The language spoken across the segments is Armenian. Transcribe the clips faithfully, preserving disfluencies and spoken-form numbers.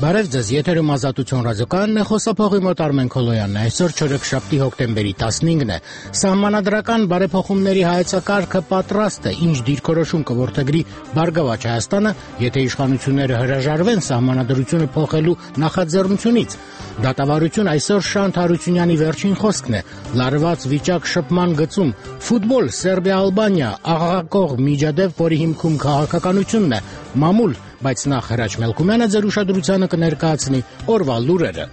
Բարև ձեզ, եթերում Ազատություն ռադիոկայանն է, խոսափողի մոտ Արմեն Քոլոյանն է։ Այսօր չորեքշաբթի հոկտեմբերի տասնինն է։ Սահմանադրական բարեփոխումների հայեցակարգը պատրաստ է, ինչ դիրքորոշում կորդեգրի Բարգավաճ Հայաստանը, եթե իշխանությունները հրաժարվեն սահմանադրությունը փոխելու նախաձեռնությունից։ Դատավարություն այսօր Շանթ Հարությունյանի վերջին խոսքն է։ Լարված վիճակ շփման գծում ֆուտբոլ Սերբիա-Ալբանիա աղաղակող միջադեպ, որի հիմքում քաղաքականությունն է, մամուլ, բայց նախ Հրաչ Մելքումյանը ձեր ուշադրությանը կներկայացնի օրվա լուրերը։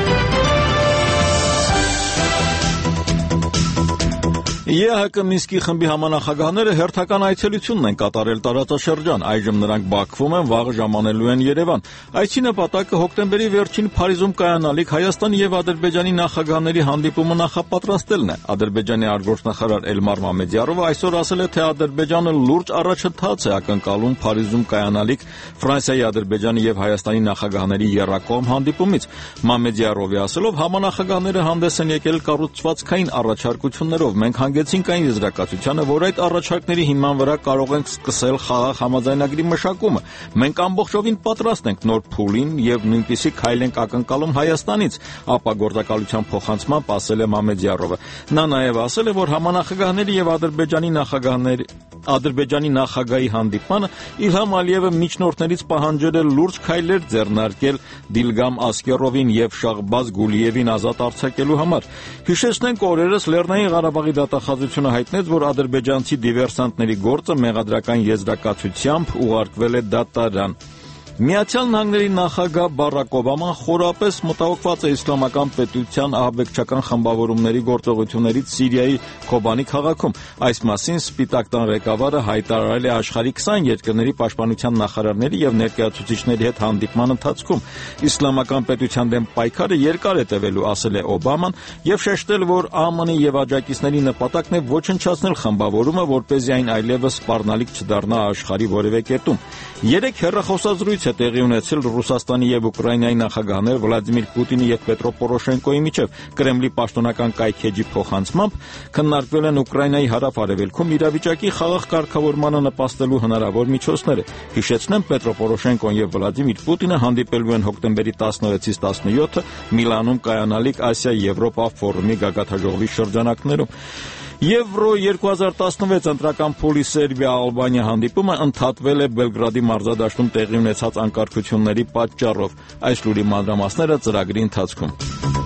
ԵՀԿ Մինսկի խմբի համանախագահները հերթական այցելությունն են կատարել տարածաշրջան, այժմ նրանք Բաքվում են, վաղը ժամանելու են Երևան։ Այցի նպատակը հոկտեմբերի վերջին Փարիզում կայանալիք Հայաստանի եւ Ադրբեջանի նախագահների հանդիպումը նախապատրաստելն է։ Ադրբեջանի արտգործնախարար Էլմար Մամեդյարովը այսօր ասել է, թե Ադրբեջանը լուրջ առաջընթաց է ակնկալում Փարիզում կայանալիք Ֆրանսիայի, Ադրբեջանի եւ Հայաստանի նախագահների եռակողմ հանդիպումից։ Մամեդյարովի ասելով, համանախագահները հանդես են եկել կառուցվածքային առաջարկություններով։ Մենք հանգեցինք այն եզրակացությանը, որ այդ առաջարկների հիման վրա կարող ենք սկսել խաղաղ համաձայնագրի մշակումը։ Մենք ամբողջովին պատրաստ ենք նոր փուլին եւ նույնպիսի քայլ ենք ակնկալում Հայաստանից, ապա գործակալության փոխանցմամբ ասել է Մամեդյարովը։ Նա նաեւ ասել է, որ համանախագահների եւ Ադրբեջանի նախագահների Ադրբեջանի նախագահի հանդիպմանը Իլհամ Ալիևը միջնորդներից պահանջել է լուրջ քայլեր ձեռնարկել Դիլգամ Ասկերովին եւ Շահբազ Գուլիևին ազատ արձակելու համար։ Հիշեցնենք, օրերս Լեռնային Ղարաբաղի դատախազությունը հայտնեց, որ ադրբեջանցի դիվերսանտների գործը մեղադրական եզրակացությամբ ուղարկվել է դատարան։ Միացյալ Նահանգների նախագահ Բարակ Օբաման խորապես մտահոգված է իսլամական պետության ահաբեկչական խմբավորումների գործողություններից Սիրիայի Քոբանի քաղաքում։ Այս մասին Սպիտակ տան ղեկավարը հայտարարել է աշխարհի քսան երկրների պաշտպանության նախարարների եւ ներկայացուցիչների հետ հանդիպման ընթացքում։ Իսլամական պետության դեմ պայքարը երկար է տևելու, ասել է Օբաման եւ շեշտել, որ ԱՄՆ-ի եւ աջակիցների նպատակն է ոչնչացնել խմբավորումը, որպեսզի այն այլևս սպառնալիք չդառնա աշխարհի որևէ կետում։ Երեք հեռախոսազրույց է տեղի ունեցել Ռուսաստանի եւ Ուկրաինայի նախագահներ Վլադիմիր Պուտինի եւ Պետրո Պորոշենկոյի միջև։ Կրեմլի պաշտոնական կայքեջի փոխանցմամբ քննարկվել են Ուկրաինայի հարավ-արևելքում իրավիճակի խաղաղ կարգավորմանը նպաստելու հնարավոր միջոցները։ Հիշեցնեմ, Պետրո Պորոշենկոն եւ Վլադիմիր Պուտինը հանդիպելու են հոկտեմբերի տասնորսից տասնյոթը Միլանում կայանալիք Ասիա-Եվրոպա ֆորումի գագաթաժողովի շրջանակներում։ Եվրո երկու հազար տասնվեց ընտրական փուլի Սերբիա-Ալբանիա հանդիպումը ընդհատվել է Բելգրադի մարզադաշտում տեղի ունեցած անկարգությունների պատճառով։ Այս լուրի մանրամասները ծրագրի ընթացքում։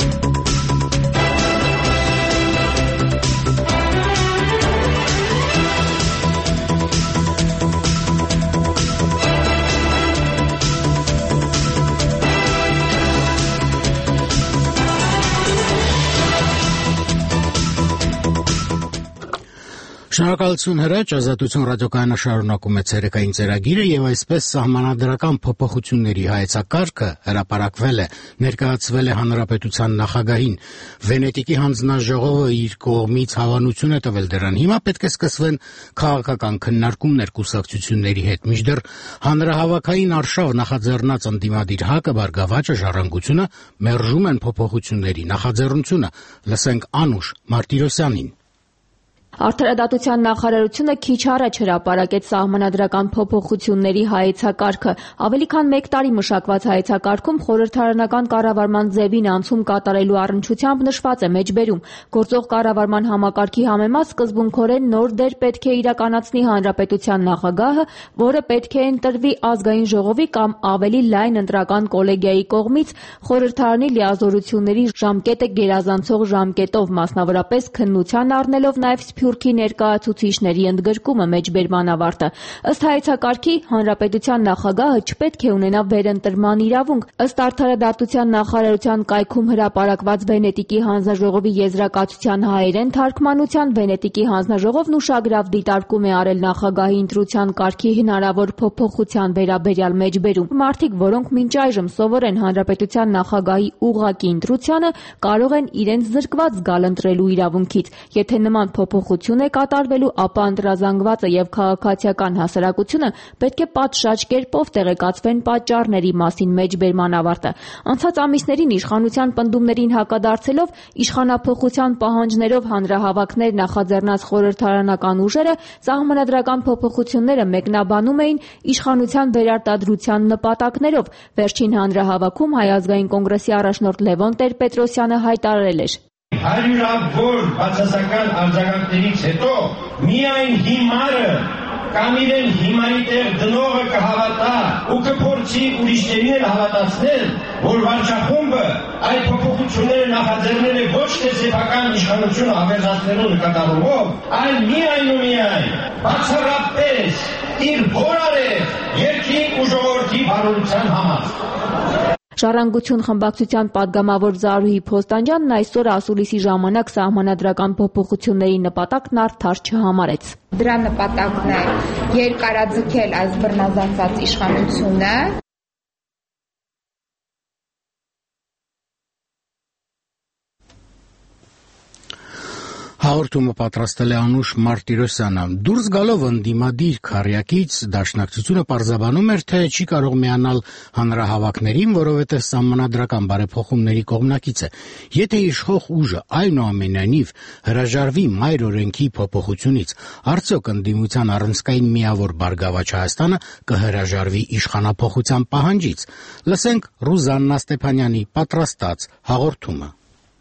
Շնորհակալություն Հրաչ, Ազատություն ռադիոկայանը շարունակում է ցերեկային ծրագիրը եւ այսպես սահմանադրական փոփոխությունների հայեցակարգը հրապարակվել է, ներկայացվել է Հանրապետության նախագահին։ Վենետիկի հանձնաժողովը իր կողմից հավանություն է տվել դրան։ Հիմա պետք է սկսվեն քաղաքական քննարկումներ կուսակցությունների հետ։ Մինչդեռ հանրահավաքային արշավ նախաձեռնած ընդդիմադիր ՀԱԿ-ը, Բարգավաճը, Ժառանգությունը մերժում են փոփոխությունների նախաձեռնությունը։ Լսենք Անուշ Մարտիրոսյանին։ Արդարադատության նախարարությունը քիչ առաջ հրապարակեց սահմանադրական փոփոխությունների հայեցակարգը։ Ավելի քան մեկ տարի մշակված հայեցակարգում խորհրդարանական կառավարման ձևին անցում կատարելու առնչությամբ նշված է մեջբերում։ Գործող կառավարման համակարգի համեմատ սկզբունքորեն նոր դեր պետք է իրականացնի հանրապետության նախագահը, որը պետք է ընտրվի ազգային ժողովի կամ ավելի լայն ընտրական կոլեգիայի կողմից խորհրդարանի լիազորությունների ժամկետը գերազանցող ժամկետով, մասնավորապես քննության առնելով նաև Սփյուռքի ներկայացուցիչների ընդգրկումը մեջբերման ավարտը։ Ըստ հայեցակարգի հանրապետության նախագահը չպետք է ունենա վերընտրման իրավունք։ Ըստ Արդարադատության նախարարության կայքում հրապարակված Վենետիկի հանձնաժողովի եզրակացության հայերեն թարգմանության Վենետիկի հանձնաժողովն ուշագրավ դիտարկում է արել նախագահի ընտրության կարգի հնարավոր փոփոխության վերաբերյալ մեջբերում։ Մարդիկ, որոնք մինչ այժմ սովոր են հանրապետության նախագահի ուղղակի ընտրությանը, կարող են իրենց զրկված զգալ ընտրելու իրավունքից։ Եթե նման փոփոխ փոփոխություն է կատարվելու, ապա ընտրազանգվածը եւ քաղաքացիական հասարակությունը պետք է պատշաճ կերպով տեղեկացվեն պատճառների մասին մեջբերման ավարտը։ Անցած ամիսներին իշխանության պնդումներին հակադարձելով իշխանափոխության պահանջներով հանրահավաքներ նախաձեռնած խորհրդարանական ուժերը սահմանադրական փոփոխությունները մեկնաբանում էին իշխանության վերարտադրության նպատակներով։ Վերջին հանրահավաքում Հայ ազգային կոնգրեսի առաջնորդ Լևոն Տեր-Պետրոսյանը հայտարարել էր. Հարյուրավոր բացասական արձագանքներից հետո միայն հիմարը կամ իրեն հիմարի տեղ դնողը կհավատա ու կփորձի ուրիշներին էլ հավատացնել, որ վարչախումբը այդ փոփոխությունները նախաձեռնել է ոչ թե սեփական իշխանությունը ավերածելու նկատառումով, այլ միայն ու միայն բացառապես իր հորարև երկրի ու ժողովրդի բարօրության համար։ Ժառանգություն խմբակցության падգամավոր Զարուհի Փոստանջյանն այսօր ասուլիսի ժամանակ սահմանադրական փոփոխությունների նպատակն արդար չհամարեց։ Դրա նպատակն է երկարաձգել այս բռնազավթած իշխանությունը։ Հաղորդումը պատրաստել է Անուշ Մարտիրոսյանը։ Դուրս գալով ընդդիմադիր քառյակից Դաշնակցությունը պարզաբանում էր, թե չի կարող միանալ հանրահավաքներին, որովհետև սահմանադրական բարեփոխումների կողմնակից է։ Եթե իշխող ուժը այնուամենայնիվ հրաժարվի մայր օրենքի փոփոխությունից, արդյոք ընդդիմության առանցքային միավոր Բարգավաճ Հայաստանը կհրաժարվի իշխանափոխության պահանջից։ Լսենք Ռուզաննա Ստեփանյանի պատրաստած հաղորդումը։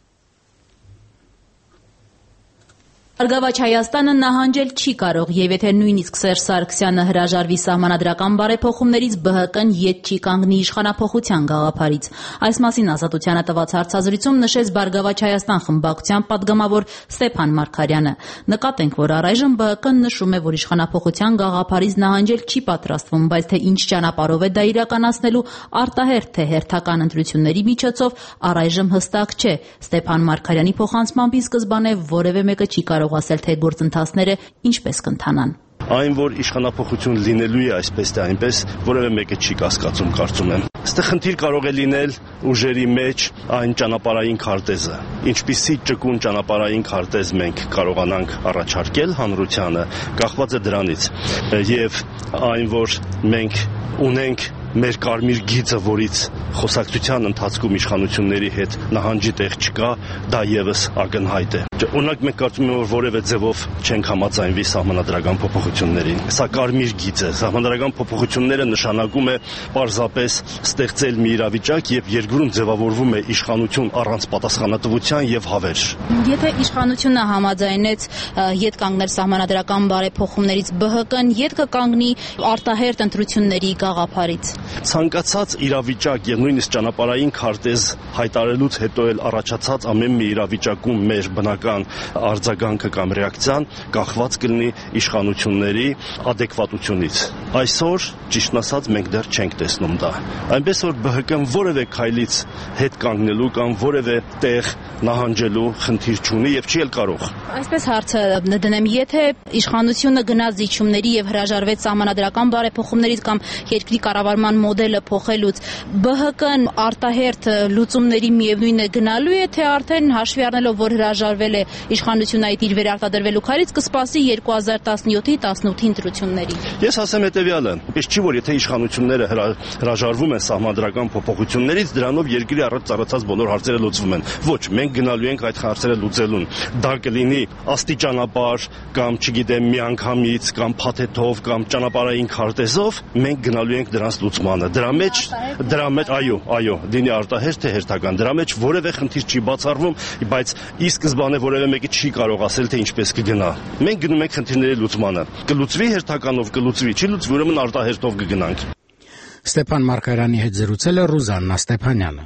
Բարգավաճ Հայաստանը նահանջել չի կարող, եւ եթե նույնիսկ Սերժ Սարգսյանը հրաժարվի սահմանադրական բարեփոխումներից, ԲՀԿ-ն ետ չի կանգնի իշխանափոխության գաղափարից։ Այս մասին Ազատությանը տված հարցազրույցում նշեց Բարգավաճ Հայաստան խմբակցության падգամավոր Ստեփան Մարգարյանը։ Նկատենք, որ առայժմ ԲՀԿ-ն նշում է, որ իշխանափոխության գաղափարից նահանջել չի պատրաստվում, բայց թե ինչ ճանապարհով է դա իրականացնելու, արտահերթ թե հերթական ընտրությունների միջոցով, առայժմ հստակ չէ։ Ստեփան Մարգարյանի փոխանցմամբ ի սկզբանե որևէ մեկը չի կարող ասել, թե գործընթացները ինչպես կընթանան։ Այն, որ իշխանափոխություն լինելու է այսպես թե այնպես, որևէ մեկը չի կասկածում, կարծում եմ։ Այստեղ խնդիր կարող է լինել ուժերի մեջ այն ճանապարհային քարտեզը։ Ինչպիսի ճկուն ճանապարհային քարտեզ մենք կարողանանք առաջարկել հանրությանը, կախված է դրանից։ Եվ այն, որ մենք ունենք մեր կարմիր գիծը, որից խոսակցության ընթացքում իշխանությունների հետ նահանջի տեղ չկա, դա եւս ակնհայտ է։ Օրինակ մենք կարծում ենք, որ որևէ ձևով չենք համաձայնվի սահմանադրական փոփոխություններին։ Սա կարմիր գիծ է։ Սահմանադրական փոփոխությունները նշանակում է պարզապես ստեղծել մի իրավիճակ, երբ երկրում ձևավորվում է իշխանություն առանց պատասխանատվության եւ հավերժ։ Եթե իշխանությունը համաձայնեց ետ կանգնել սահմանադրական բարեփոխումներից, ԲՀԿ-ն ետ կկանգնի արտահերթ ընտրությունների գաղափարից։ Ցանկացած իրավիճակ եւ նույնիսկ ճանապարհային քարտեզ հայտարարելուց հետո էլ առաջացած ամեն մի իրավիճակում մեր բնական արձագանքը կամ ռեակցիան կախված կլինի իշխանությունների adekvatությունից։ Այսօր, ճիշտն ասած, մենք դեռ չենք տեսնում դա։ Այնպես որ ԲՀԿ-ն որևէ քայլից հետ կանգնելու կամ որևէ տեղ նահանջելու խնդիր չունի եւ չի էլ կարող։ Այսպես հարցը դնեմ, եթե իշխանությունը գնաց զիջումների եւ հրաժարվեց սահմանադրական բարեփոխումներից կամ երկրի կառավարման մոդելը փոխելուց, ԲՀԿ-ն արտահերթ լուծումների միևնույն է գնալու է, թե արդեն հաշվի առնելով, որ հրաժարվել է իշխանությունը այդ իր վերարտադրվելու քայլից, կսպասի երկու հազար տասնյոթի տասնութի ընտրությունների։ Ես ասեմ հետեւյալը. Ես չի որ եթե իշխանությունները հրաժարվում են սահմանադրական փոփոխություններից, դրանով երկրի առած ծառացած բոլոր հարցերը լուծվում են։ Ոչ, մենք գնալու ենք այդ հարցերը լուծելուն։ Դա կլինի աստիճանաբար կամ, չգիտեմ, միանգամից կամ փաթեթով կամ ճանապարհային քարտեզով, մենք գնալու ենք դրանց լուծմանը։ Դրա մեջ, դրա մեջ, այո, այո, լինի արտահերթ թե հերթական։ Դրա մեջ որևէ խնդիր չի բացառվում, բայց ի սկզբանե որևէ մեկը չի կարող ասել, թե ինչպես կգնա։ Մենք գնում ենք խնդիրների լուծմանը։ Կլուծվի հերթականով, կլուծվի, չի լուծվի, ուրեմն արտահերթով կգնանք։ Ստեփան Մարգարյանի հետ զրուցել է Ռուզաննա Ստեփանյանը։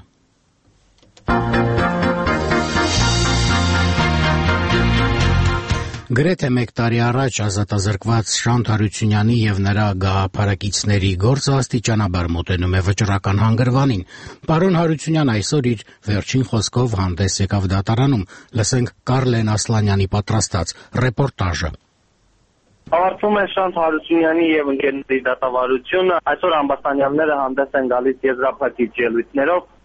Գրեթե մեկ տարի առաջ ազատազրկված Շանթ Հարությունյանի եւ նրա գաղափարակիցների գործը աստիճանաբար մոտենում է վճռական հանգրվանին։ Պարոն Հարությունյան այսօր իր վերջին խոսքով հանդես եկավ դատարանում։ Լսենք Կարլեն Ասլանյանի պատրաստած ռեպորտաժը։ Ավարտվում է Շանթ Հարությունյանի եւ ընկերների դատավարությունը։ Այսօր ամբաստանյանները հանդես են գալիս եզրափակիչ ելույթներով։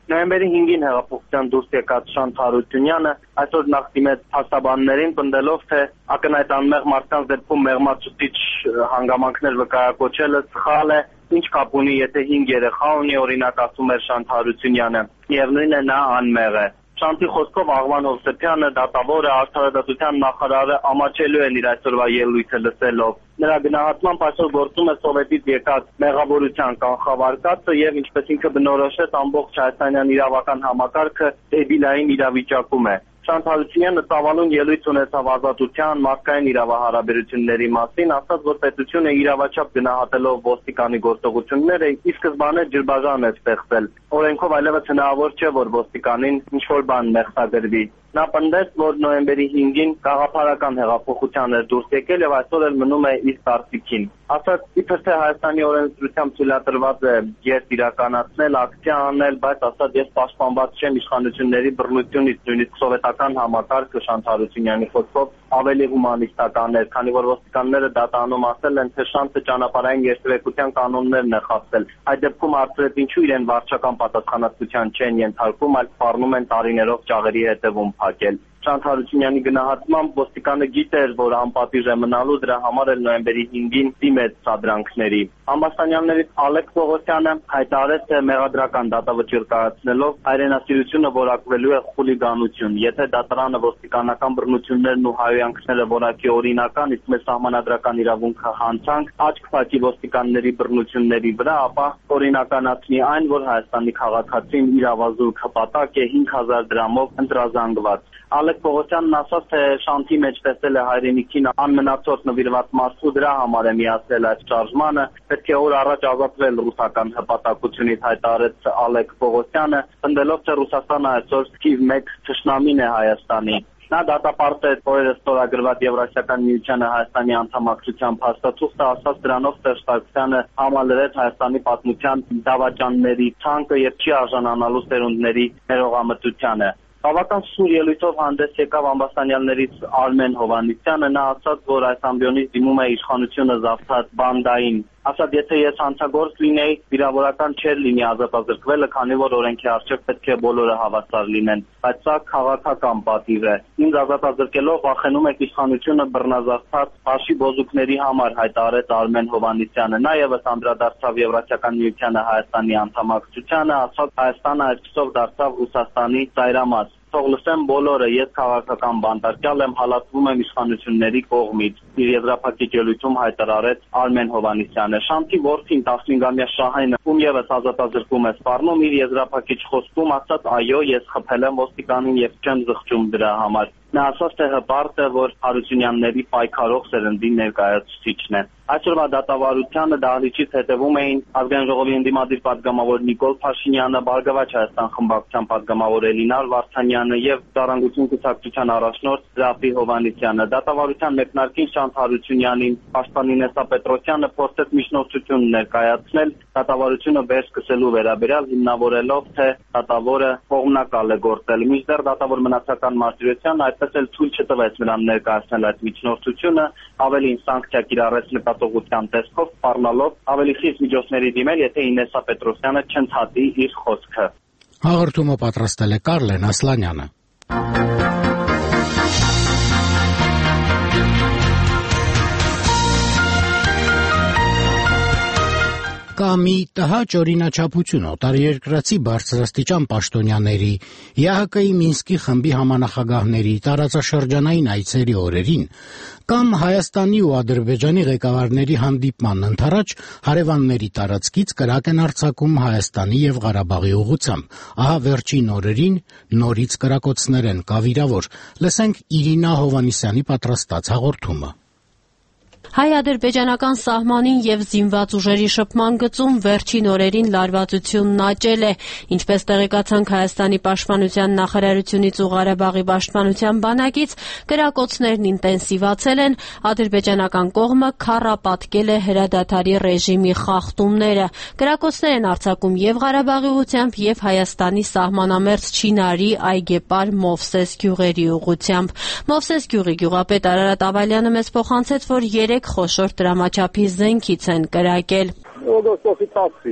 Նոյեմբերի հինգին հեղափոխության դուրս եկած Շանթ Հարությունյանը այսօր նախ դիմեց փաստաբաններին, պնդելով, թե ակնհայտ անմեղ մարդկանց դեպքում մեղմացուցիչ հանգամանքներ վկայակոչելը սխալ է, ինչ կապ ունի, եթե հինգ երեխա ունի, օրինակ ասում էր Շանթ Հարությունյանը, միևնույն է նա անմեղ է։ Շանթի խոսքով Աղվան Հովսեփյանը, դատավորը, արդարադատության նախարարը ամաչելու են իր այսօրվա ելույթը լսելով։ Նրա գնահատմամբ այսօր գործում է սովետից եկած մեղավորության կանխավարկածը եւ ինչպես ինքը բնորոշեց, ամբողջ հայաստանյան իրավական համակարգը դեբիլային իրավիճակում է։ Շանթ Հարությունյանը ծավալուն ելույթ ունեցավ ազատության, մարդկային իրավահարաբերությունների մասին, ասաց, որ պետությունը իրավաչափ գնահատելով ոստիկանի գործողությունները ի սկզբանե ջրբաժան է ստեղծել։ Օրենքով այլևս հնարավոր չէ, որ ոստիկանին ինչ-որ բան մեղսադրվի։ Նա պնդեց, որ նոյեմբերի հինգին գաղափարական հեղափոխության էր դուրս եկել եւ այսօր էլ մնում է իր կարծիքին։ Ասաց, իբր թե Հայաստանի օրենսդրությամբ թույլատրված է երթ իրականացնել, ակցիա անել, բայց ասաց, ես պաշտպանված չեմ իշխանությունների բռնությունից, նույնիսկ սովետական համակարգը Շանթ Հարությունյանի խոսքով ավելի հումանիստական էր, քանի որ ոստիկանները դատանում ասել են, թե Շանթը ճանապարհային երթևեկության կանոններն է խախտել։ Այդ դեպքում հարցրեց, ինչու իրեն վարչական պատասխանատվության չեն ենթարկում, այլ սպառնում են տարիներով ճաղերի հետևում փակել։ Շանթ Հարությունյանի գնահատմամբ ոստիկանը գիտեր, որ անպատիժ է մնալու, դրա համար էլ նոյեմբերի հինգին դիմեց սադրանքների։ Ամբաստանյաններից Ալեք Պողոսյանը հայտարարեց, թե մեղադրական դատավճիռ կայացնելով հայրենասիրությունը որակվելու է խուլիգանություն։ Եթե դատարանը ոստիկանական բռնություններն ու հայհոյանքները որակի օրինական, իսկ մեր սահմանադրական իրավունքը հանցանք, աչք փակի ոստիկանների բռնությունների վրա, ապա օրինականացնի այն, որ Հայաստանի քաղաքացին իրավազուրկ հպատակ է հինգ հազար դրամով ընտրազանգված։ Ալեք Պողոսյանն ասաց, թե Շանթի մեջ տեսել է հայրենիքին անմնացորդ նվիրված մարդու, դրա համար է միացել այդ շարժմանը, պետք է օր առաջ ազատվել ռուսական հպատակությունից, հայտարարեց Ալեք Պողոսյանը, պնդելով, թե Ռուսաստանը այսօր թիվ մեկ թշնամին է Հայաստանի։ Նա դատապարտեց օրերս ստորագրված Եվրասիական միությանը Հայաստանի անդամակցության փաստաթուղթը, ասաց դրանով Սերժ Սարգսյանը համալրեց Հայաստանի պատմության դավաճանների ցանկը եւ չի արժանանալու սերունդների ներողամտությանը։ Բավական սուր ելույթով հանդես եկավ ամբաստանյաններից Արմեն Հովհաննիսյանը, նա ասաց, որ այս ամբիոնից դիմում է իշխանությունը զավթած բանդային։ Ասաց, եթե ես հանցագործ լինեի, վիրավորական չէր լինի ազատազրկվելը, քանի որ օրենքի առջև պետք է բոլորը հավասար լինեն, բայց սա քաղաքական պատիվ է։ Ինձ ազատազրկելով վախենում եք իշխանությունը բռնազավթած հաշի բոզուկների համար, հայտարարեց Արմեն Հովհաննիսյանը։ Նա ևս անդրադարձավ Եվրասիական միությանը Հայաստանի անդամակցությանը, ասաց, Հայաստանը այսպիսով դարձավ Ռուսաստանի ծայրամաս։ Թող լսեմ բոլորը, ես քաղաքական բանտարկյալ եմ, հալածվում եմ իշխանությունների կողմից։ Իր եզրափակիչ ելույթում հայտարարեց Արմեն Հովհաննիսյանը։ Շանթի որդին տասնհինգամյա Շահենը, ում ևս ազատազրկում է սպառնում, իր եզրափակիչ խոսքում ասաց, այո, ես խփել եմ ոստիկանին եւ չեմ զղջում դրա համար։ Նա ասաց, թե հպարտ է, որ Հարությունյանների պայքարող սերնդի ներկայացուցիչն է։ Այսօրվա դատավարությանը դահլիճից հետևում էին Ազգային ժողովի ընդդիմադիր պատգամավոր Նիկոլ Փաշինյանը, Բարգավաճ Հայաստան խմբակցության պատգամավոր Էլինար Վարդանյանը եւ Ժառանգություն կուսակցության առաջնորդ Ռաֆի Հովհաննիսյանը։ Դատավարության մեկնարկին Շանթ Հարությունյանին պաշտպան Ինեսա Պետրոսյանը փորձեց միջնորդություն ներկայացնել դատավարությունը վեր սկսելու վերաբերյալ, հիմնավորելով, թե դատավորը կողմնակալ է գործել։ Մինչդեռ դատավոր մնացական մարտիրոսյանն այդպես էլ թույլ չտվեց նրան ներկայացնել այդ միջնորդությունը, ավելին սանկցիա կիրառեց նպատողության տեսքով, սպառնալով ավելի խիստ միջոցների դիմել, եթե Ինեսա Պետրոսյանը չընդհատի իր խոսքը։ Հաղորդումը պատրաստել է Կարլեն Ասլանյանը։ Կա մի տհաճ օրինաչափություն օտարերկրացի բարձրաստիճան պաշտոնյաների, Է Հ Կ-ի Մինսկի խմբի համանախագահների տարածաշրջանային այցերի օրերին, կամ Հայաստանի ու Ադրբեջանի ղեկավարների հանդիպման ընդառաջ հարևանների տարածքից կրակ են արձակում Հայաստանի եւ Ղարաբաղի ուղղությամբ։ Ահա վերջին օրերին նորից կրակոցներ են կավիրավոր։ Լսենք Իրինա Հովհաննիսյանի պատրաստած հաղորդումը։ Հայ-ադրբեջանական սահմանին եւ զինված ուժերի շփման գծում վերջին օրերին լարվածությունն աճել է, ինչպես տեղեկացանք Հայաստանի պաշտպանության նախարարությունից ու Ղարաբաղի պաշտպանության բանակից, կրակոցներն ինտենսիվացել են, ադրբեջանական կողմը քառապատկել է հրադադարի ռեժիմի խախտումները։ Կրակոցներ են արձակում եւ Ղարաբաղի ուղղությամբ եւ Հայաստանի սահմանամերձ Չինարի, Այգեպար, Մովսես գյուղերի ուղղությամբ։ Մովսես գյուղի գյուղապետ Արարատ Ավալյանը մեզ փոխանցեց, որ երեք խոշոր դրամաչափի զենքից են կրակել։ Օգոստոսի տասնից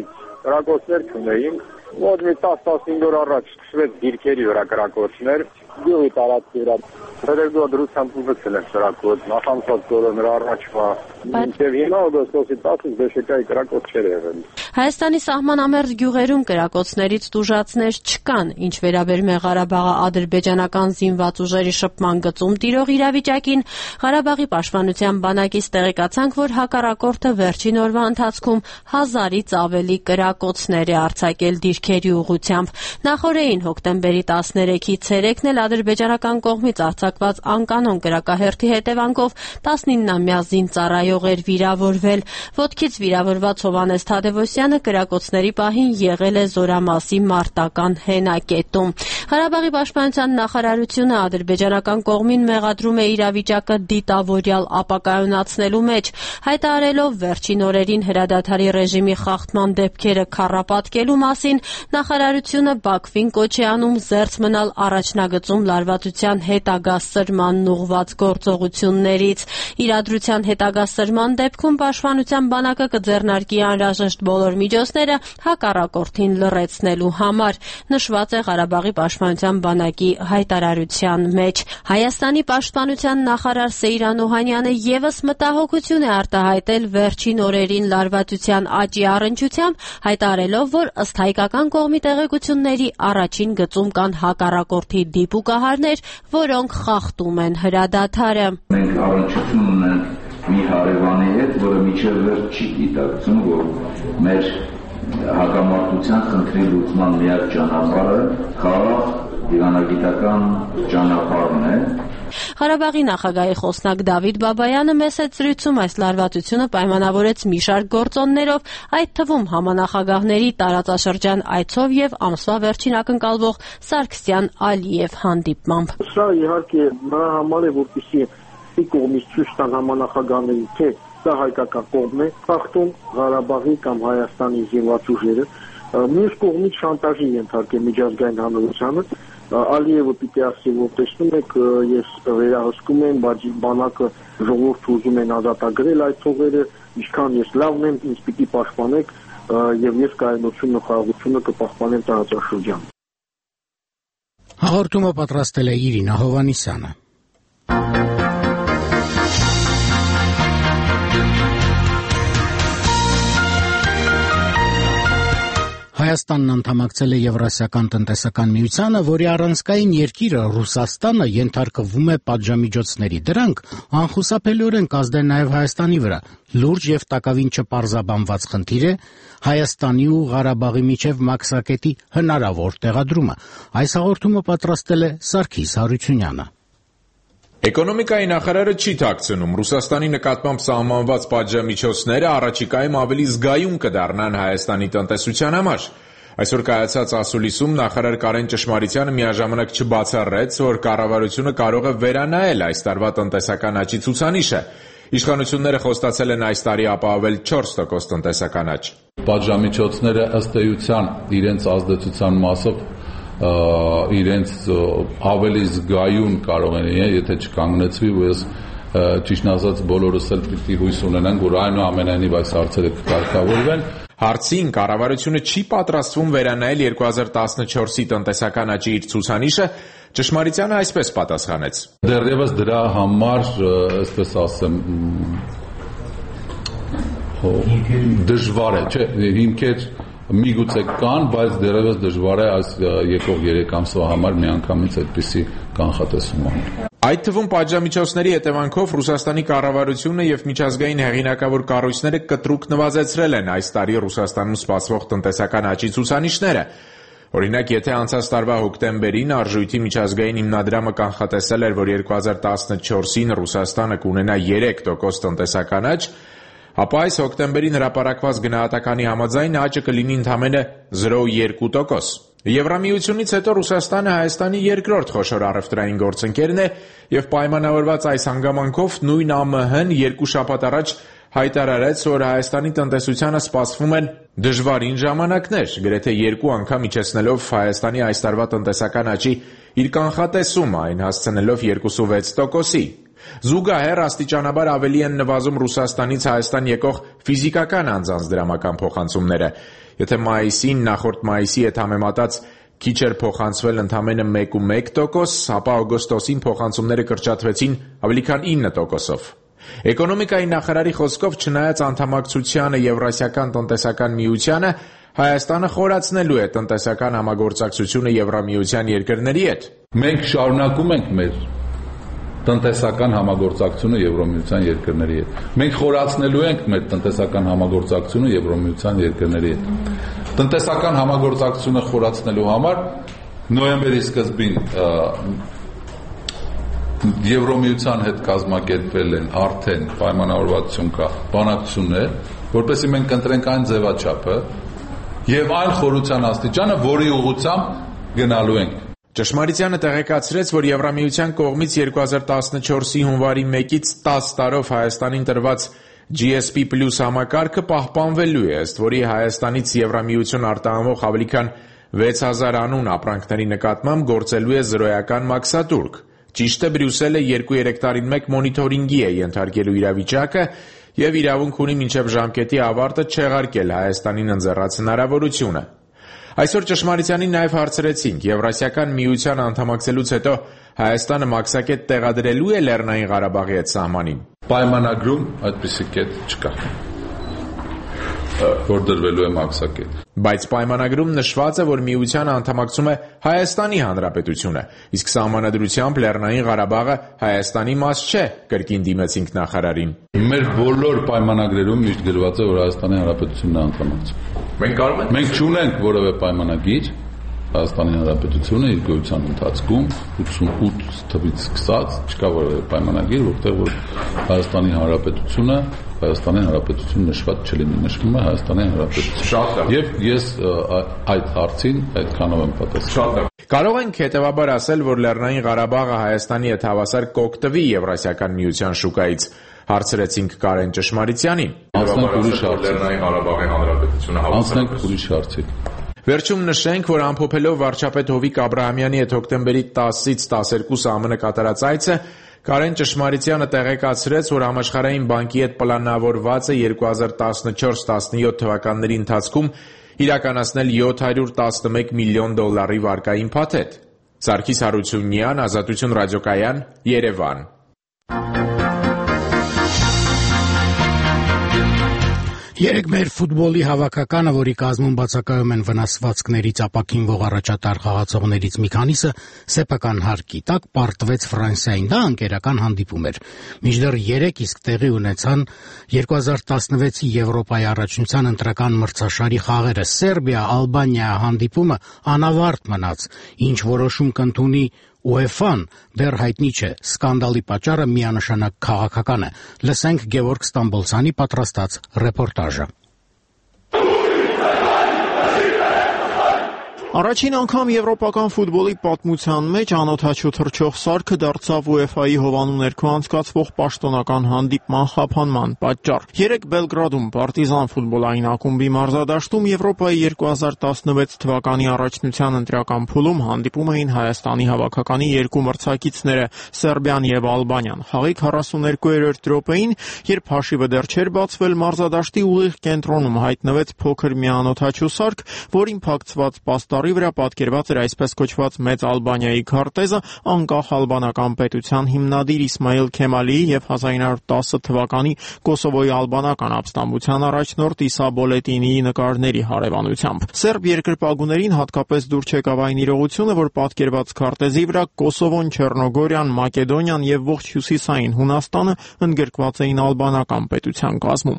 կրակոցներ չունեինք, մոտ մի տասը-տասնհինգ օր առաջ սկսվեց դիրքերի վրա կրակոցներ, գյուղի տարածքի վրա, հետո դրությամբ ուղղել են կրակոց, նախանցած օրը նրա առաջվա, մինչև հիմա օգոստոսի տասը բեշեկայի կրակոց չէր եղել։ Հայաստանի սահմանամերձ գյուղերում կրակոցներից տուժածներ չկան, ինչ վերաբերում է Ղարաբաղի ադրբեջանական զինված ուժերի շփման գծում տիրող իրավիճակին, Ղարաբաղի պաշտպանության բանակից տեղեկացանք, որ հակառակորդը վերջին օրվա ընթացքում հազարից ավելի կրակոցներ է արձակել դիրքերի ուղղությամբ։ Նախօրեին հոկտեմբերի տասներեքից ցերեկն էլ ադրբեջանական կողմից արձակված անկանոն կրակահերթի հետևանքով տասնիննամյա զինծառայող էր վիրավորվել։ Ոտքից վիրավորված Հովհաննես Թադևոսյանը կրակոցների պահին եղել է Զորամասի մարտական հենակետում։ Ղարաբաղի պաշտպանության նախարարությունը ադրբեջանական կողմին մեղադրում է իրավիճակը դիտավորյալ ապակայունացնելու մեջ, հայտարարելով վերջին օրերին հրադադարի ռեժիմի խախտման դեպքերը քառապատկելու մասին, նախարարությունը Բաքվին կոչ է անում զերծ մնալ առաջնագծում լարվածության հետագա սրմանն ուղղված գործողություններից։ Իրադրության հետագա սրման դեպքում պաշտպանության բանակը կձեռնարկի անհրաժեշտ բոլոր միջոցները հակառակորդին լռեցնելու համար, նշված է Ղարաբաղի պաշտպանության բանակի հայտարարության մեջ։ Հայաստանի պաշտպանության նախարար Սեյրան Օհանյանը ևս մտահոգություն է արտահայտել վերջին օրերին լարվածության աճի առնչությամբ, հայտարարելով, որ ըստ հայկական կողմի տեղեկությունների առաջին գծում կան հակառակորդի դիպուկահարներ, որոնք խախտում են հրադադարը։ Մենք առնչություն ունենք մի հարևանի հետ, որը մինչև վերջ չի գիտակցում, որ մեր հակամարտության խնդրի լուծման միակ ճանապարհը խաղաղ դիվանագիտական ճանապարհն է։ Ղարաբաղի նախագահի խոսնակ Դավիթ Բաբայանը մեծ զրույցում այս լարվածությունը պայմանավորեց մի շարք գործոններով, այդ թվում համանախագահների տարածաշրջան այցով եւ ամսվա վերջին ակնկալվող Սարգսյան-Ալիև հանդիպմամբ։ Սա իհարկե նրա համար է, որպեսզի ի կողմից ցույց տան համանախագահների, թե սա հայկական կողմն է խախտում Ղարաբաղի կամ Հայաստանի զինված ուժերը, մյուս կողմից շանտաժի ենթարկել միջազգային հանրությանը։ Ալիևը պիտի ասի, որ տեսնում եք, ես վերահսկում եմ, բայց բանակը ժողովուրդ ուզում են ազատագրել այդ ցողերը, ինչքան ես լավն եմ, ինձ պիտի պաշտպանեք եւ ես կայունությունը, խաղաղությունը կպահպանեմ տարածաշրջանում։ Հաղորդումը պատրաստել է Իրինա Հովհաննիսյանը։ Հայաստանն անդամակցել է Եվրասիական տնտեսական միությանը, որի առանցքային երկիրը Ռուսաստանը ենթարկվում է պատժամիջոցների։ Դրանք անխուսափելիորեն կազդեն նաև Հայաստանի վրա։ Լուրջ եւ տակավին չպարզաբանված խնդիր է Հայաստանի ու Ղարաբաղի միջև մաքսակետի հնարավոր տեղադրումը։ Այս հաղորդումը պատրաստել է Սարգիս Հարությունյանը։ Էկոնոմիկայի նախարարը չի թաքցնում, Ռուսաստանի նկատմամբ սահմանված պատժամիջոցները առաջիկայում ավելի զգայուն կդառնան Հայաստանի տնտեսության համար։ Այսօր կայացած ասուլիսում նախարար Կարեն Ճշմարիտյանը միաժամանակ չբացառեց, որ կառավարությունը կարող է վերանայել այս տարվա տնտեսական աճի ցուցանիշը։ Իշխանությունները խոստացել են այս տարի ապահովել չորս տոկոս տնտեսական աճ։ Պատժամիջոցները ըստ էության իրենց ազդեցության մասով իրենց ավելի զգայուն կարող են լինել, եթե չկանգնեցվի, ու ես ճիշտ ասած բոլորս էլ պիտի հույս ունենանք, որ այնուամենայնիվ այս հարցերը կկարգավորվեն։ Հարցին կառավարությունը չի պատրաստվում վերանայել երկու հազար տասնչորսի տնտեսական աճի իր ցուցանիշը, Ճշմարիտյանը այսպես պատասխանեց. Դեռևս դրա համար, այսպես ասեմ, դժվար է, չէ, հիմքեր միգուցե կան, բայց դեռևս դժվար է այս եկող երեք ամսվա համար միանգամից այդպիսի կանխատեսում անել։ Այդ թվում պատժամիջոցների հետևանքով Ռուսաստանի կառավարությունը եւ միջազգային հեղինակավոր կառույցները կտրուկ նվազեցրել են այս տարի Ռուսաստանում սպասվող տնտեսական աճի ցուցանիշները։ Օրինակ, եթե անցած տարվա հոկտեմբերին արժույթի միջազգային հիմնադրամը կանխատեսել էր, որ երկու հազար տասնչորսին Ռուսաստանը կունենա երեք տոկոս տնտեսական աճ, ապա այս հոկտեմբերին հրապարակված գնահատականի համաձայն աճը կլինի ընդամենը զրո կoma երկու տոկոս։ Եվրամիությունից հետո Ռուսաստանը Հայաստանի երկրորդ խոշոր առևտրային գործընկերն է եւ պայմանավորված այս հանգամանքով նույն ա մը հն երկու շաբաթ առաջ հայտարարեց, որ Հայաստանի տնտեսությանը սպասվում են դժվարին ժամանակներ, գրեթե երկու անգամ իջեցնելով Հայաստանի այս տարվա տնտեսական աճի իր կանխատեսումը, այն հասցնելով երկու կoma վեց տոկոսի։ Զուգահեռ աստիճանաբար ավելի են նվազում Ռուսաստանից Հայաստան եկող ֆիզիկական անձանց դրամական փոխանցումները։ Եթե մայիսին նախորդ մայիսի հետ համեմատած քիչ էր փոխանցվել ընդամենը մեկ ու մեկ տոկոս, ապա օգոստոսին փոխանցումները կրճատվեցին ավելի քան ինը տոկոսով։ Էկոնոմիկայի նախարարի խոսքով, չնայած անդամակցությանը Եվրասիական տնտեսական միությանը, Հայաստանը խորացնելու է տնտեսական համագործակցությունը Եվրամիության երկրների հետ։ Մենք շարունակում ենք մեր տնտեսական համագործակցությունը Եվրամիության երկրների հետ։ Մենք խորացնելու ենք մեր տնտեսական համագործակցությունը Եվրամիության երկրների հետ։ Տնտեսական համագործակցությունը խորացնելու համար նոյեմբերի սկզբին Եվրամիության հետ կազմակերպվել են արդեն պայմանավորվածություն կա բանակցություններ, որպեսզի մենք ընտրենք այն ձևաչափը եւ այն խորության աստիճանը, որի ուղղությամբ գնալու ենք։ Ճշմարիտյանը տեղեկացրեց, որ Եվրամիության կողմից երկու հազար տասնչորսի հունվարի մեկից տասը տարով Հայաստանին տրված G S P Plus համակարգը պահպանվելու է, ըստ որի Հայաստանից Եվրամիություն արտահանվող ավելի քան վեց հազար անուն ապրանքների նկատմամբ գործելու է զրոյական մաքսատուրք։ Ճիշտ է, Բրյուսելը երկու-երեք տարին մեկ մոնիթորինգի է ենթարկելու իրավիճակը եւ իրավունք ունի մինչեւ ժամկետի ավարտը չեղարկել Հայաստանին ընձեռած հնարավորությունը։ Այսօր Ճշմարիտյանին նաև հարցրեցինք, Եվրասիական միության անդամակցելուց հետո Հայաստանը մաքսակետ տեղադրելու է Լեռնային Ղարաբաղի հետ սահմանին։ Պայմանագրում այդպիսի կետ չկա, որ դրվելու է մաքսակետ։ Բայց պայմանագրում նշված է, որ միությանը անդամակցում է Հայաստանի Հանրապետությունը, իսկ սահմանադրությամբ Լեռնային Ղարաբաղը Հայաստանի մաս չէ, կրկին դիմեցինք նախարարին։ Մեր բոլոր պայմանագրերում միշտ գրված է, որ Հայաստանի Հանրապետությունն է անդամակցում։ Մենք կարող ենք Մենք չունենք որևէ պայմանագիր Հայաստանի Հանրապետությունը իր գոյության ընթացքում ութսունութ թվից սկսած չկա որևէ պայմանագիր, որտեղ որ Հայաստանի Հանրապետությունը Հայաստանի Հանրապետություն նշված չլինի, նշվում է Հայաստանի Հանրապետություն։ Եվ ես այդ հարցին այդքանով եմ պատասխանում։ Կարող ենք հետևաբար ասել, որ Լեռնային Ղարաբաղը Հայաստանի հետ հավասար կօգտվի Եվրասիական միության շուկայից։ Հարցրեցինք Կարեն Ճշմարիտյանին։ Անցնենք ուրիշ հարցի։ Լեռնային Ղարաբաղի Հանրապետությունը հավասար։ Անցնենք ուրիշ հարցի։ Վերջում նշենք, որ ամփոփելով վարչապետ Հովիկ Աբրահամյանի հետ հոկտեմբերի տասից տասներկուսը Ամն կատարած այցը, Կարեն Ճշմարիտյանը տեղեկացրեց, որ Համաշխարհային բանկի հետ պլանավորված է երկու հազար տասնչորս տասնյոթ թվականների ընթացքում իրականացնել յոթ հարյուր տասնմեկ միլիոն դոլարի վարկային փաթեթ։ Սարգիս Հարությունյան, Ազատություն ռադիոկայան, Երևան։ Երեկ մեր ֆուտբոլի հավաքականը, որի կազմում բացակայում են վնասվածքներից ապաքինվող առաջատար խաղացողներից մի քանիսը, սեփական հարկի տակ պարտվեց Ֆրանսիային։ Դա անկերական հանդիպում էր։ Մինչդեռ երեկ իսկ տեղի ունեցան երկու հազար տասնվեցի Եվրոպայի առաջնության ընտրական մրցաշարի խաղերը։ Սերբիա-Ալբանիա հանդիպումը անավարտ մնաց, ինչ որոշում կընդունի ՈՒԵՖԱ-ն դեռ հայտնի չէ, սկանդալի պատճառը միանշանակ քաղաքական է։ Լսենք Գևորգ Ստամբոլցյանի պատրաստած ռեպորտաժը։ Առաջին անգամ եվրոպական ֆուտբոլի պատմության մեջ անօդաչու թռչող սարքը դարձավ ՈՒԵՖԱ-ի հովանու ներքո անցկացվող պաշտոնական հանդիպման խափանման պատճառ։ Երեկ Բելգրադում Պարտիզան ֆուտբոլային ակումբի մարզադաշտում Եվրոպայի երկու հազար տասնվեց թվականի առաջնության ընտրական փուլում հանդիպում էին Հայաստանի հավաքականի երկու մրցակիցները՝ Սերբիան եւ Ալբանիան։ Խաղի քառասուներկուերորդ րոպեին, երբ հաշիվը դեռ չէր բացվել, մարզադաշտի ուղիղ կենտրոնում հայտնվեց փոքր մի անօդաչու սարք, որին փակցված պաստառ վրա պատկերված էր այսպես կոչված Մեծ Ալբանիայի քարտեզը, անկախ ալբանական պետության հիմնադիր Իսմայիլ Քեմալիի եւ հազար ինը հարյուր տասը թվականի Կոսովոյի ալբանական ապստամբության առաջնորդ Իսա Բոլետինիի նկարների հարևանությամբ։ Սերբ երկրպագուներին հատկապես դուր չեկավ այն իրողությունը, որ պատկերված քարտեզի վրա Կոսովոն, Չեռնոգորիան, Մակեդոնիան եւ ողջ հյուսիսային Հունաստանը ընդգրկված էին ալբանական պետության կազմում։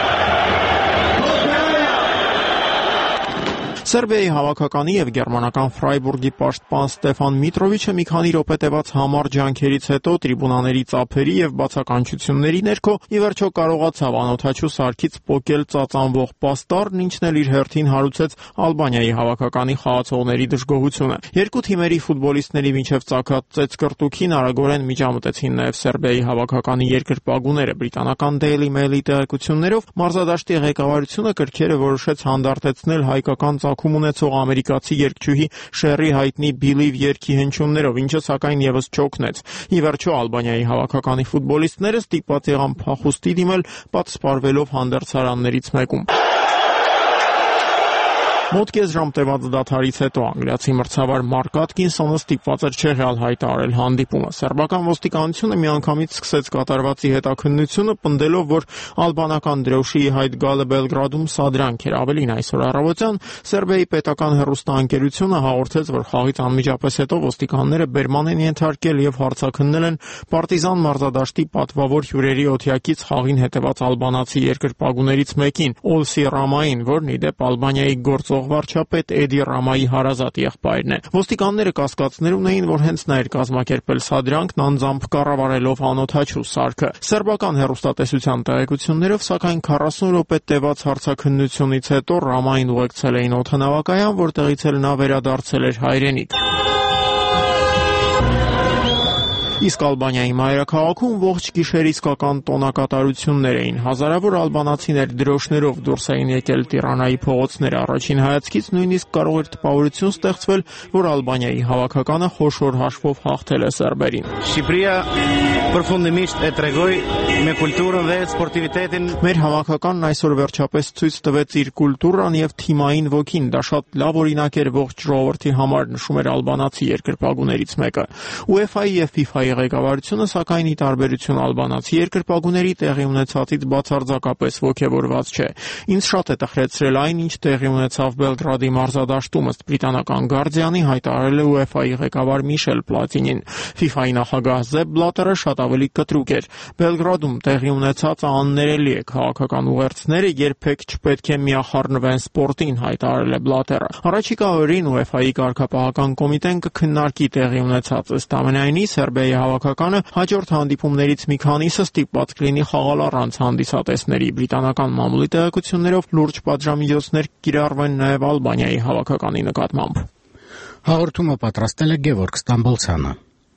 Սերբիայի հավաքականի եւ գերմանական Ֆրայբուրգի պաշտպան Ստեֆան Միտրովիչը մի քանի րոպե տևած համառ ջանքերից հետո տրիբունաների ծափերի եւ բացականչությունների ներքո ի վերջո կարողացավ անօդաչու սարքից պոկել ծածանվող պաստառն, ինչն էլ իր հերթին հարուցեց Ալբանիայի հավաքականի խաղացողների դժգոհությունը։ Երկու թիմերի ֆուտբոլիստների միջև ծագած ծեծկռտուքին արագորեն միջամտեցին նաեւ Սերբիայի հավաքականի երկրպագուները։ Բրիտանական Daily Mail-ի տեղեկություններով մարզադաշտի ղեկավարությունը կրքերը որոշեց հանդարտեցնել հայկական հանդիքում ունեցող ամերիկացի երգչուհի Շերի հայտնի Believe երգի հնչյուններով, ինչը սակայն եւս չօգնեց։ Ի վերջո Ալբանիայի հավաքականի ֆուտբոլիստները ստիպված եղան փախուստի դիմել, պատսպարվելով հանդերձարաններից մեկում։ Մոտ կես ժամ տևած դադարից հետո անգլիացի մրցավար Մարկ Ատկինսոնը ստիպված էր չեղյալ հայտարարել հանդիպումը։ Սերբական ոստիկանությունը միանգամից սկսեց կատարվածի հետաքննությունը, պնդելով, որ ալբանական դրոշի հայտ գալը Բելգրադում սադրանք էր։ Ավելին, այսօր առավոտյան Սերբիայի պետական հեռուստաընկերությունը հաղորդեց, որ խաղից անմիջապես հետո ոստիկանները բերման են ենթարկել եւ հարցաքննել են Պարտիզան մարզադաշտի պատվավոր հյուրերի օթյակից խաղին հետեված ալբանացի երկրպագուներից մեկին՝ Օլսի Ռամային, որն ի դեպ Ալբանիայի գործող վարչապետ Էդի Ռամայի հարազատ եղբայրն է։ Ոստիկանները կասկածներ ունեին, որ հենց նա էր կազմակերպել սադրանքն, անձամբ կառավարելով անօթաչու սարքը։ Սերբական հեռուստատեսության տեղեկություններով, սակայն քառասուն րոպե տևած հարցաքննությունից հետո Ռամային ուղեկցել էին օդանավակայան, որտեղից էլ նա վերադարձել էր հայրենիք։ Իսկ Ալբանիայի մայրաքաղաքում ողջ գիշեր իսկական տոնակատարություններ էին։ Հազարավոր ալբանացիներ դրոշներով դուրս էին եկել Տիրանայի փողոցները։ Առաջին հայացքից նույնիսկ կարող էր տպավորություն ստեղծվել, որ Ալբանիայի հավաքականը խոշոր հաշվով հաղթել է սերբերին։ Մեր հավաքականն այսօր վերջապես ցույց տվեց իր կուլտուրան եւ թիմային ոգին։ Դա շատ լավ օրինակ էր ողջ ժողովրդի համար, նշում էր ալբանացի երկրպագուներից մեկը։ UEFA-ի եւ FIFA-ի ղեկավարությունը, սակայն ի տարբերություն ալբանացի երկրպագուների, տեղի ունեցածից բացարձակապես ոգևորված չէ։ Ինձ շատ է տխրեցրել այն, ինչ տեղի ունեցավ Բելգրադի մարզադաշտում, ըստ բրիտանական Guardian-ի հայտարարել է UEFA-ի ղեկավար Միշել Պլատինին։ FIFA-ի նախագահ Զեփ Բլատերը շատ ավելի կտրուկ էր։ Բելգրադում տեղի ունեցածը աններելի է, քաղաքական ուղերձները երբեք չպետք է միախառնվեն սպորտին, հայտարարել է Բլատերը։ Առաջիկա օրերին UEFA-ի կարգապահական կոմիտեն կքննարկի տեղի ունեցածը, ըստ ամենայնի Սերբիայի հավաքականը հաջորդ հանդիպումներից մի քանիսը ստիպված կլինի խաղալ առանց հանդիսատեսների։ Բրիտանական մամուլի տեղեկություններով լուրջ պատժամիջոցներ կիրառվեն նաև Ալբանիայի հավաքականի նկատմամբ։ Հաղորդումը պատրաստել է Գևորգ Ստամբոլցյանը։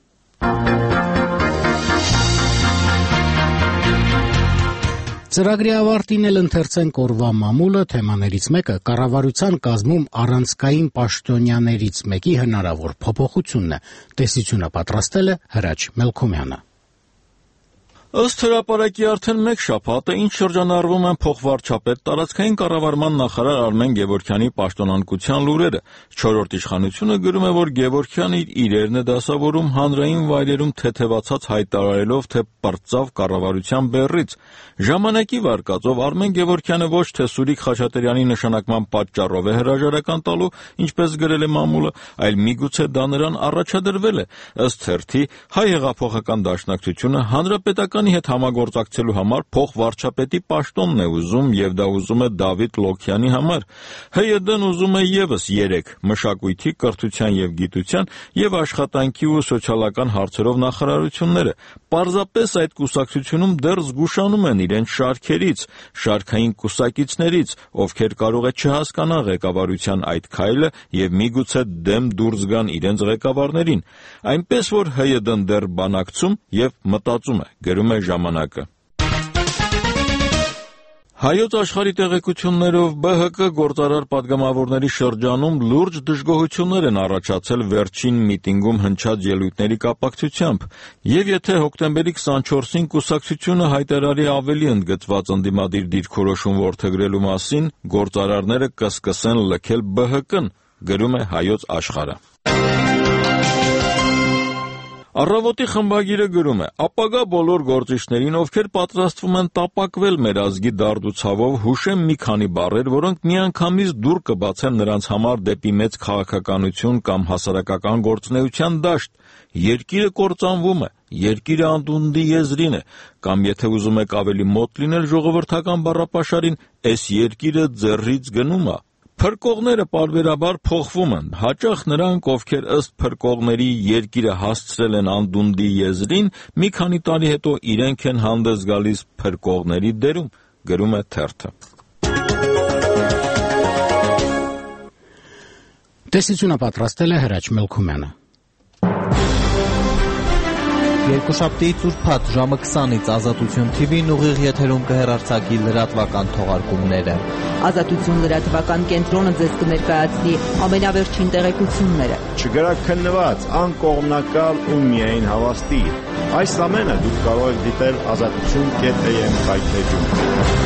Ծրագրի ավարտին էլ ընթերցենք օրվա մամուլը, թեմաներից մեկը կառավարության կազմում առանցքային պաշտոնյաներից մեկի հնարավոր փոփոխությունն է։ Տեսությունը պատրաստել է Հրաչ Մելքոմյանը։ Ըստ հրապարակի արդեն մեկ շաբաթ է, ինչ շրջանառվում են փոխվարչապետ, տարածքային կառավարման նախարար Արմեն Գևորգյանի պաշտոնանկության լուրերը։ Չորրորդ իշխանությունը գրում է, որ Գևորգյանը իր իրերն է դասավորում հանրային վայրերում թեթևացած հայտարարելով, թե պրծավ կառավարության բեռից։ Ժամանակի վարկածով Արմեն Գևորգյանը ոչ թե Սուրիկ Խաչատրյանի նշանակման պատճառով է հրաժարական տալու, ինչպես գրել է մամուլը, այլ միգուցե դա նրան առաջադրվել է։ Ըստ թերթի, Հայ հեղափոխական դաշնակցությունը հանրապետական հետ համագործակցելու համար փոխվարչապետի պաշտոնն է ուզում եւ դա ուզում է Դավիթ Լոքյանի համար։ ՀՅԴ-ն ուզում է եւս երեք մշակույթի, կրթության եւ գիտության եւ աշխատանքի ու սոցիալական հարցերով նախարարությունները։ Պարզապես այդ կուսակցությունում դեռ զգուշանում են իրենց շարքերից, շարքային կուսակիցներից, ովքեր կարող է չհասկանան ղեկավարության այդ քայլը եւ միգուցե դեմ դուրս գան իրենց ղեկավարներին։ Այնպես որ ՀՅԴ-ն դեռ բանակցում եւ մտածում է, գրում է ժամանակը։ Հայոց աշխարհի տեղեկություններով ԲՀԿ գործարար պատգամավորների շրջանում լուրջ դժգոհություններ են առաջացել վերջին միտինգում հնչած ելույթների կապակցությամբ, եւ եթե հոկտեմբերի քսանչորսին կուսակցությունը հայտարարի ավելի ընդգծված ընդդիմադիր դիրքորոշում որդեգրելու մասին, գործարարները կսկսեն լքել ԲՀԿ-ն, գրում է Հայոց աշխարհը։ Առավոտի խմբագիրը գրում է. ապագա բոլոր գործիչներին, ովքեր պատրաստվում են տապակվել մեր ազգի դարդ ու ցավով, հուշեմ մի քանի բառեր, որոնք միանգամից դուր կբացեն նրանց համար դեպի մեծ քաղաքականություն կամ հասարակական գործունեության դաշտ։ Երկիրը կործանվում է, երկիրը անդունդի եզրին է, կամ եթե ուզում եք ավելի մոտ լինել ժողովրդական բառապաշարին, այս երկիրը ձեռից գնում է։ Փրկողները պարբերաբար փոխվում են, հաճախ նրանք, ովքեր ըստ փրկողների երկիրը հասցրել են անդունդի եզրին, մի քանի տարի հետո իրենք են հանդես գալիս փրկողների դերում, գրում է թերթը։ Տեսությունը պատրաստել է Հրաչ Մելքոմյանը։ Երկուշաբթիից ուրբաթ ժամը քսանից Ազատություն Թի Վին ուղիղ եթերում կհեռարձակի լրատվական թողարկումները։ Ազատություն լրատվական կենտրոնը ձեզ կներկայացնի ամենավերջին տեղեկությունները։ Չգրաքննված, անկողմնակալ ու միայն հավաստի։ Այս ամենը դուք կարող եք դիտել ազատություն կետ էմ վայբպեջում։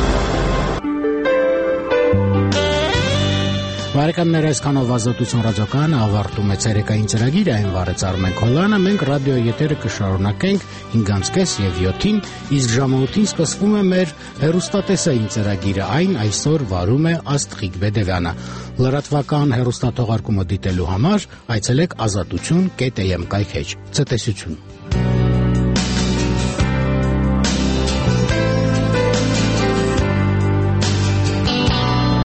Բարեկամներ, այսքանով Ազատություն ռադիոկայանը ավարտում է ցերեկային ծրագիրը, այն վարեց Արմեն Քոլյանը, մենք ռադիո եթերը կշարունակենք հինգ կես եւ յոթին, իսկ ժամը ութին սկսվում է մեր հեռուստատեսային ծրագիրը, այն այսօր վարում է Աստղիկ Բեդևյանը։ Լրատվական հեռուստաթողարկումը դիտելու համար այցելեք ազատություն կետ էմ կայքեջ։ Ցտեսություն։